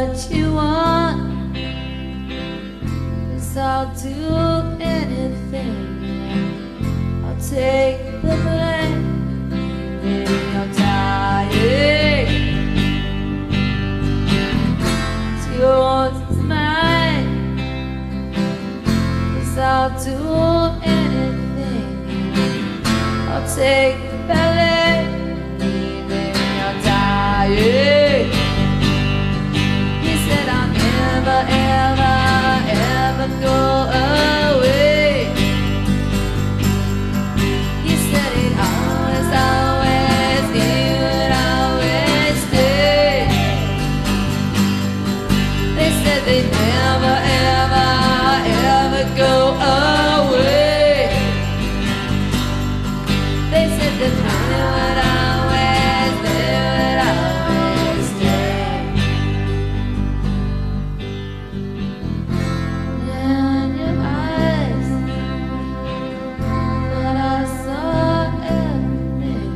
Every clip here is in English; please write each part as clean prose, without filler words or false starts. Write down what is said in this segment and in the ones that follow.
what you want, 'cause I'll do anything. I'll take the blame. Maybe I'm dying. It's yours, it's mine, 'cause I'll do anything. I'll take the blame. Maybe I'm dying. He said I'll never, ever, ever go away. He said it always, always, he would always stay. They said they'd never, ever, ever go away. They said that I would always, they would always stay. In your eyes, that I saw everything.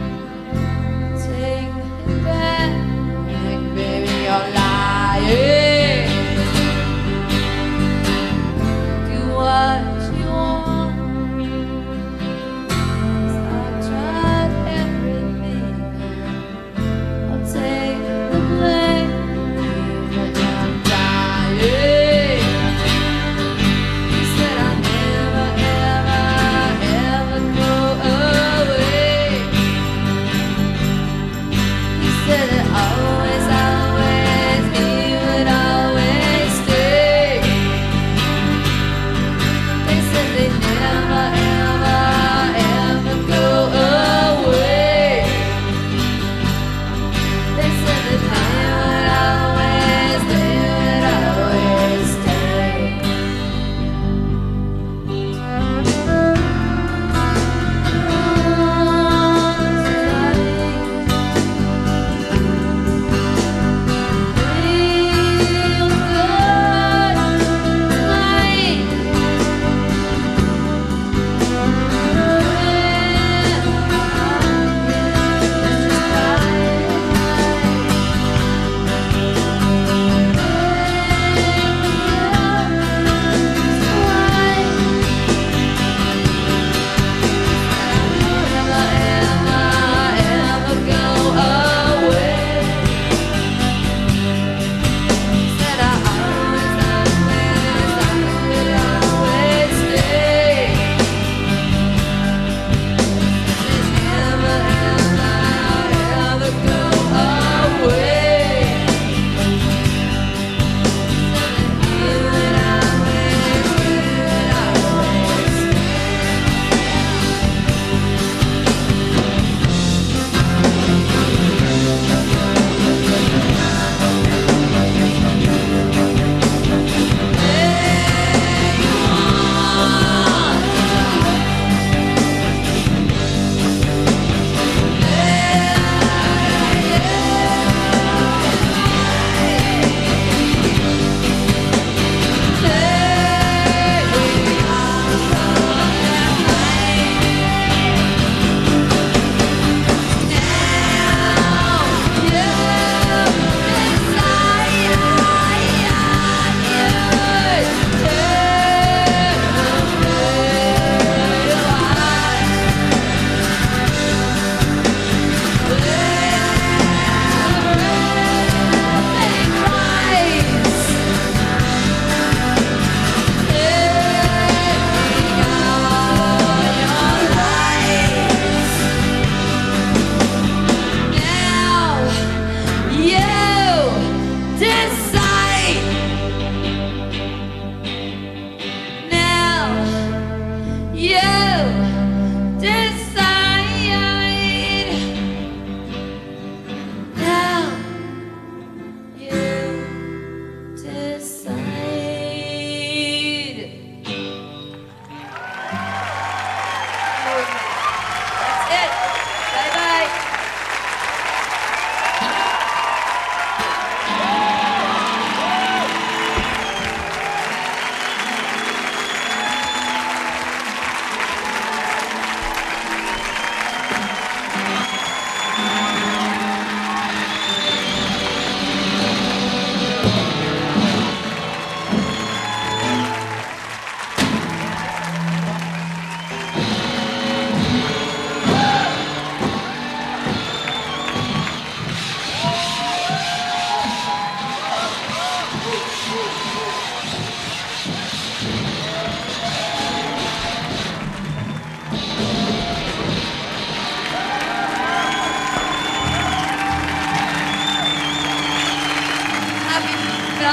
Take it back, like baby you're lying. Do what you want. I've tried everything. I'll take the blame, even I'm dying. He said I'll never, ever, ever go away. He said that always, always, he would always stay. They said they'd never, ever, ever go away. They said that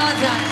one time.